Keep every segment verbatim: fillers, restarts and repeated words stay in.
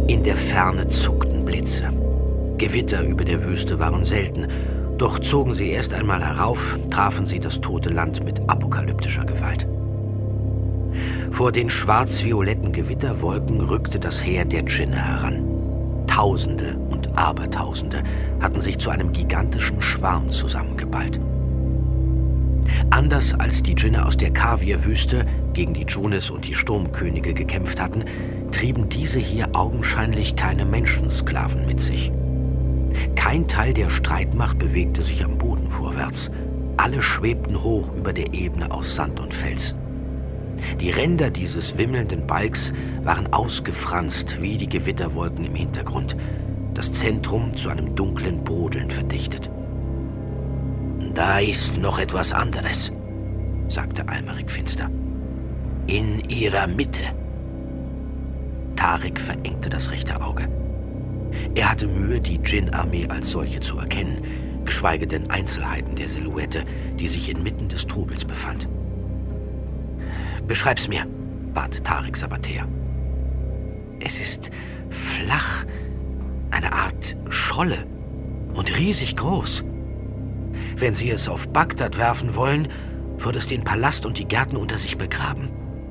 In der Ferne zuckten Blitze. Gewitter über der Wüste waren selten, doch zogen sie erst einmal herauf, trafen sie das tote Land mit apokalyptischer Gewalt. Vor den schwarz-violetten Gewitterwolken rückte das Heer der Djinne heran. Tausende und Abertausende hatten sich zu einem gigantischen Schwarm zusammengeballt. Anders als die Djinne aus der Kavir-Wüste gegen die Dschunis und die Sturmkönige gekämpft hatten, trieben diese hier augenscheinlich keine Menschensklaven mit sich. Kein Teil der Streitmacht bewegte sich am Boden vorwärts. Alle schwebten hoch über der Ebene aus Sand und Fels. Die Ränder dieses wimmelnden Balks waren ausgefranst wie die Gewitterwolken im Hintergrund, das Zentrum zu einem dunklen Brodeln verdichtet. »Da ist noch etwas anderes«, sagte Almeric finster. »In ihrer Mitte.« Tariq verengte das rechte Auge. Er hatte Mühe, die Djinn-Armee als solche zu erkennen, geschweige denn Einzelheiten der Silhouette, die sich inmitten des Trubels befand. »Beschreib's mir«, bat Tariq Sabathir. »Es ist flach, eine Art Scholle und riesig groß. Wenn Sie es auf Bagdad werfen wollen, würde es den Palast und die Gärten unter sich begraben.«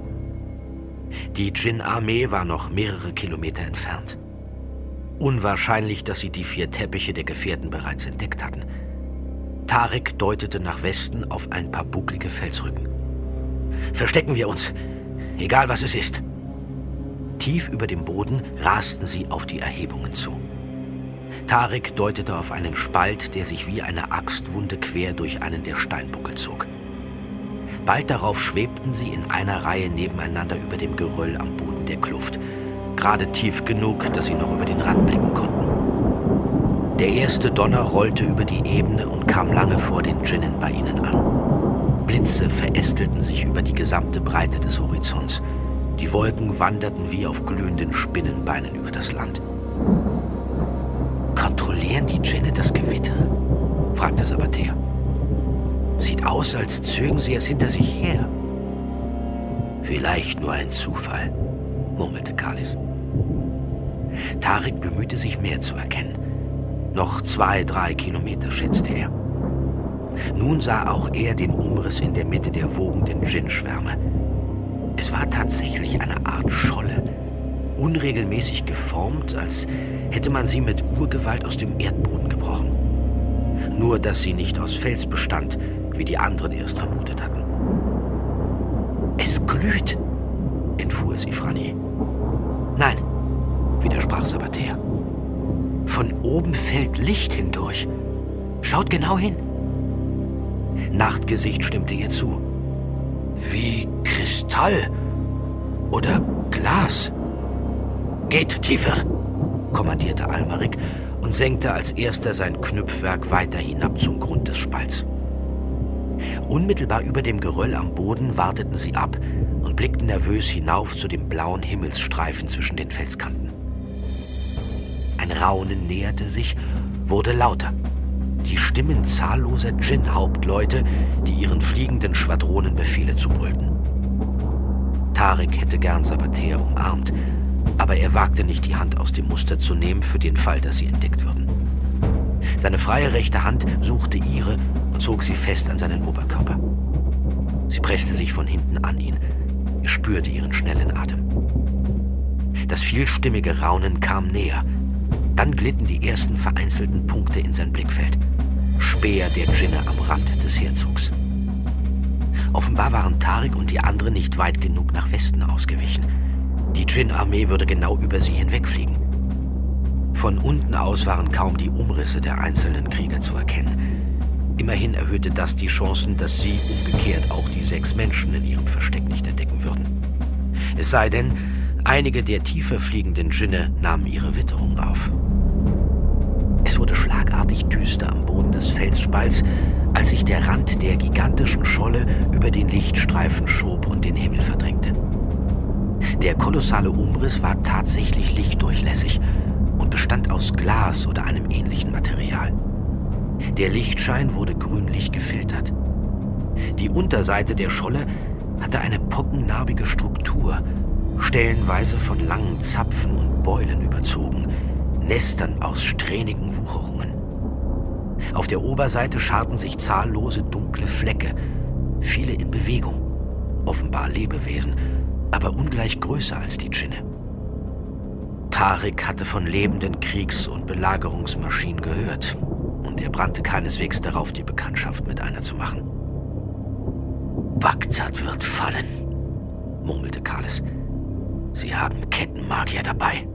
Die Djinn-Armee war noch mehrere Kilometer entfernt. Unwahrscheinlich, dass sie die vier Teppiche der Gefährten bereits entdeckt hatten. Tariq deutete nach Westen auf ein paar bucklige Felsrücken. »Verstecken wir uns, egal was es ist.« Tief über dem Boden rasten sie auf die Erhebungen zu. Tariq deutete auf einen Spalt, der sich wie eine Axtwunde quer durch einen der Steinbuckel zog. Bald darauf schwebten sie in einer Reihe nebeneinander über dem Geröll am Boden der Kluft, gerade tief genug, dass sie noch über den Rand blicken konnten. Der erste Donner rollte über die Ebene und kam lange vor den Djinnen bei ihnen an. Blitze verästelten sich über die gesamte Breite des Horizonts. Die Wolken wanderten wie auf glühenden Spinnenbeinen über das Land. »Kontrollieren die Djinne das Gewitter?« fragte Sabathir. »Sieht aus, als zögen sie es hinter sich her.« »Vielleicht nur ein Zufall«, murmelte Khalis. Tariq bemühte sich, mehr zu erkennen. Noch zwei, drei Kilometer, schätzte er. Nun sah auch er den Umriss in der Mitte der wogenden Djinn-Schwärme. Es war tatsächlich eine Art Scholle, unregelmäßig geformt, als hätte man sie mit Urgewalt aus dem Erdboden gebrochen. Nur, dass sie nicht aus Fels bestand, wie die anderen erst vermutet hatten. »Es glüht«, entfuhr Sifrani. »Nein«, widersprach Sabathir. »Von oben fällt Licht hindurch. Schaut genau hin.« Nachtgesicht stimmte ihr zu. »Wie Kristall oder Glas.« »Geht tiefer«, kommandierte Almeric und senkte als erster sein Knüpfwerk weiter hinab zum Grund des Spalts. Unmittelbar über dem Geröll am Boden warteten sie ab und blickten nervös hinauf zu dem blauen Himmelsstreifen zwischen den Felskanten. Ein Raunen näherte sich, wurde lauter. Die Stimmen zahlloser Djinn-Hauptleute, die ihren fliegenden Schwadronen Befehle zubrüllten. Tariq hätte gern Sabathir umarmt, aber er wagte nicht, die Hand aus dem Muster zu nehmen, für den Fall, dass sie entdeckt würden. Seine freie rechte Hand suchte ihre und zog sie fest an seinen Oberkörper. Sie presste sich von hinten an ihn. Er spürte ihren schnellen Atem. Das vielstimmige Raunen kam näher. Dann glitten die ersten vereinzelten Punkte in sein Blickfeld. Speer der Djinne am Rand des Herzogs. Offenbar waren Tariq und die anderen nicht weit genug nach Westen ausgewichen. Die Djinn-Armee würde genau über sie hinwegfliegen. Von unten aus waren kaum die Umrisse der einzelnen Krieger zu erkennen. Immerhin erhöhte das die Chancen, dass sie umgekehrt auch die sechs Menschen in ihrem Versteck nicht entdecken würden. Es sei denn, einige der tiefer fliegenden Djinne nahmen ihre Witterung auf. Es wurde schlagartig düster am Boden des Felsspalts, als sich der Rand der gigantischen Scholle über den Lichtstreifen schob und den Himmel verdrängte. Der kolossale Umriss war tatsächlich lichtdurchlässig und bestand aus Glas oder einem ähnlichen Material. Der Lichtschein wurde grünlich gefiltert. Die Unterseite der Scholle hatte eine pockennarbige Struktur stellenweise von langen Zapfen und Beulen überzogen, Nestern aus strähnigen Wucherungen. Auf der Oberseite scharten sich zahllose dunkle Flecke, viele in Bewegung, offenbar Lebewesen, aber ungleich größer als die Dschinne. Tariq hatte von lebenden Kriegs- und Belagerungsmaschinen gehört, und er brannte keineswegs darauf, die Bekanntschaft mit einer zu machen. »Bagdad wird fallen«, murmelte Kales. »Sie haben Kettenmagier dabei.«